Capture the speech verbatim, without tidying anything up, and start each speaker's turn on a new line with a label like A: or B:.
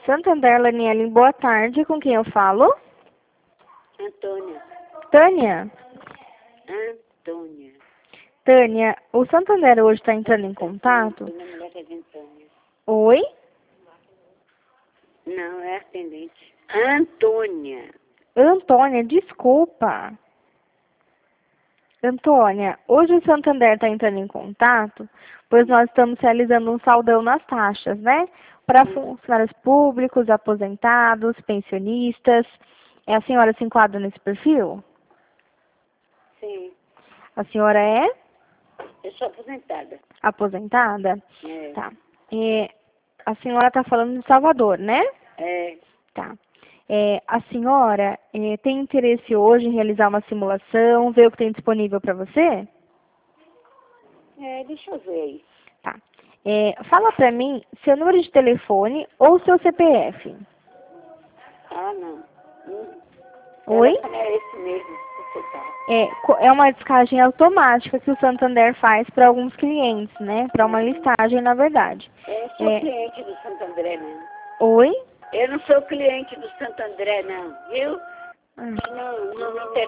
A: Santander, Laniele, boa tarde. Com quem eu falo?
B: Antônia.
A: Tânia?
B: Antônia.
A: Tânia, o Santander hoje está entrando em contato?
B: Minha mulher é Antônia.
A: Oi?
B: Não, é atendente. Antônia.
A: Antônia, desculpa. Antônia, hoje o Santander está entrando em contato, pois nós estamos realizando um saldão nas taxas, né? Para funcionários públicos, aposentados, pensionistas. É, a senhora se enquadra nesse perfil?
B: Sim.
A: A senhora é
B: Eu sou aposentada.
A: aposentada?
B: É.
A: Tá. É, a senhora está falando de Salvador, né?
B: É.
A: Tá. É, a senhora é, tem interesse hoje em realizar uma simulação, ver o que tem disponível para você?
B: É, deixa eu ver aí.
A: Tá. É, fala para mim seu número de telefone ou seu C P F.
B: Ah, não. Hum.
A: Oi?
B: O telefone é esse mesmo que você tá.
A: É, co- é uma descagem automática que o Santander faz para alguns clientes, né? Para uma
B: Uhum.
A: listagem, na verdade.
B: Eu sou
A: É,
B: cliente do Santo André, não.
A: oi?
B: Eu não sou cliente do Santo André, não, viu?
A: Ah.
B: Não, não me interessa.